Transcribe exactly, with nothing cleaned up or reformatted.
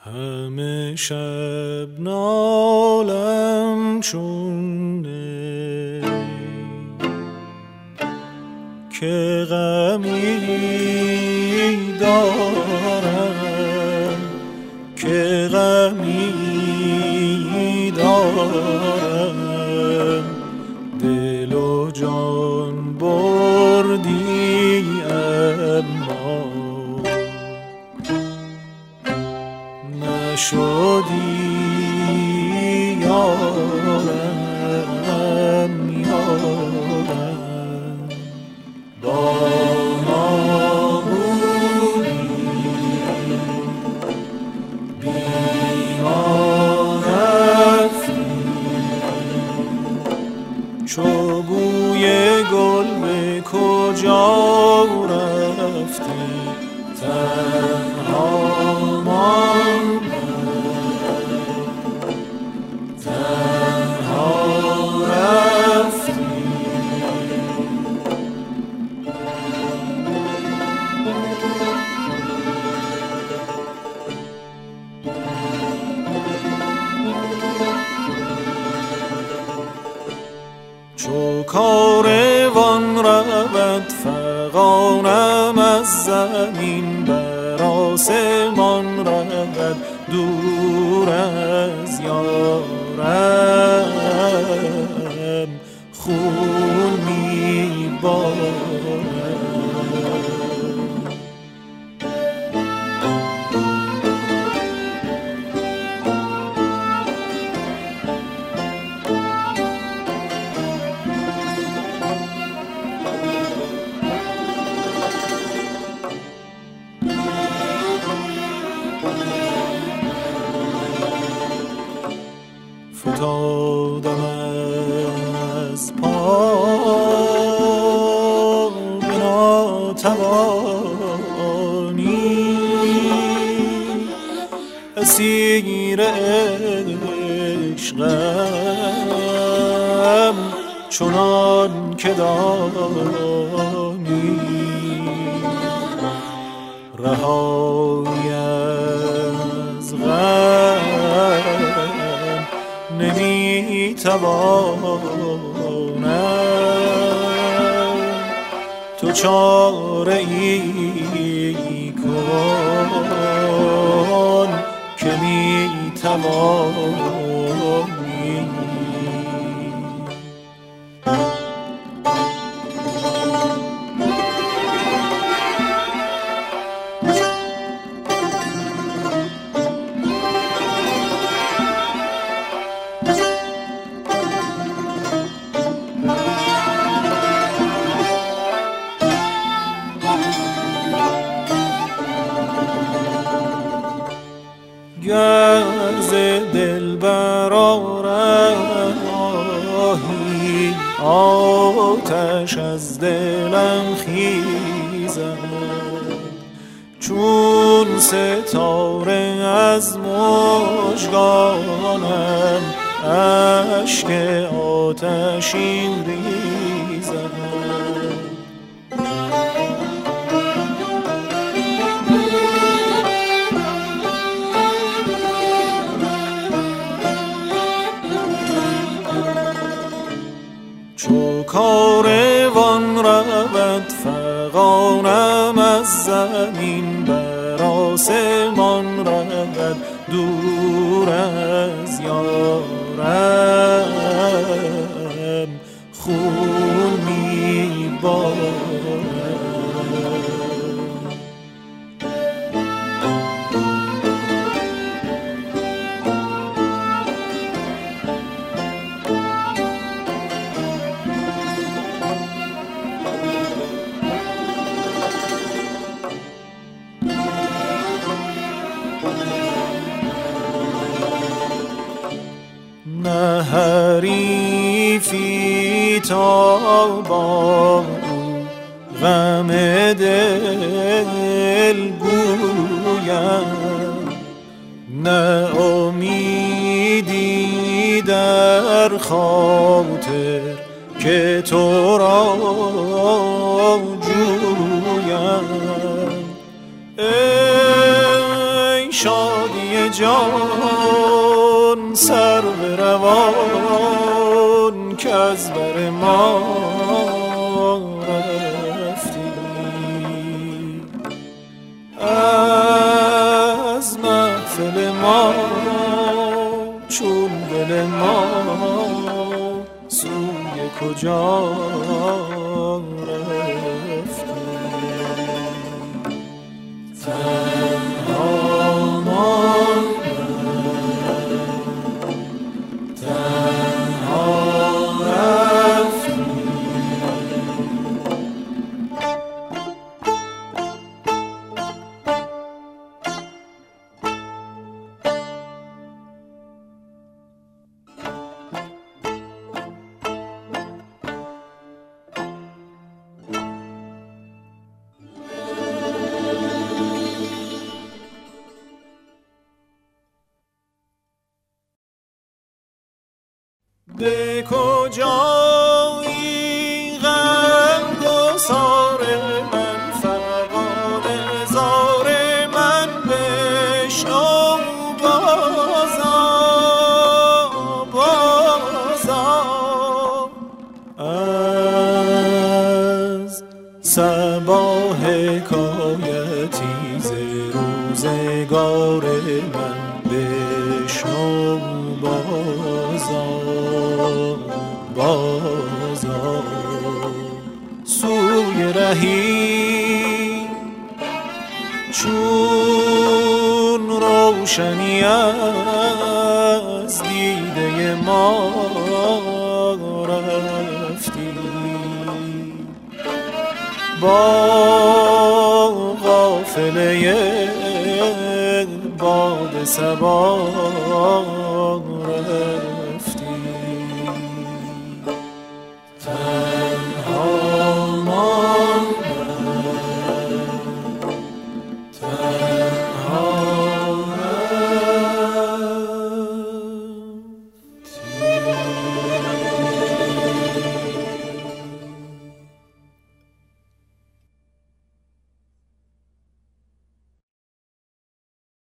همه شب نالم چون نی که غمی دارم که غمی دارم دل و جان بردی اما نشدی یارم یارم با ما بودی بی ما رفتی چو بوی گل به کجا رفتی تنها ماندم تنها رفتی چو کاروان رود فغانم از زمین بر آسمان رود دور از یارم خون می‌بارم فتادم از پا به ناتوانی اسیر عشقم چنان که دانی رهایی از غم نمیتوانم تو چاره ای کن که میتوانی گر ز دل برآرمی آتش از دلم خیزد چون ستاره از مژگانم اشک آتشین ریزد چو کاروان رود فغانم از زمین بر آسمان رود دور از یارم خون می‌بارم نه حریفی تابان غم دل گویم نه امیدی در خاطر که تو را جویم ای شادی جان سر به روان که از بر ما رفتی، از محفل ما چون دل ما سوی کجا رفتی. تنها ماندم، تنها رفتی. به کجایی غم گسار من، فغان زار من بشنو بازا بازا. از صبا حکایتی ز روزگار من بشنو بازا بازا. سوی رهی چون روشنی از دیده ما رفتی، با قافله باد صبا رفتی.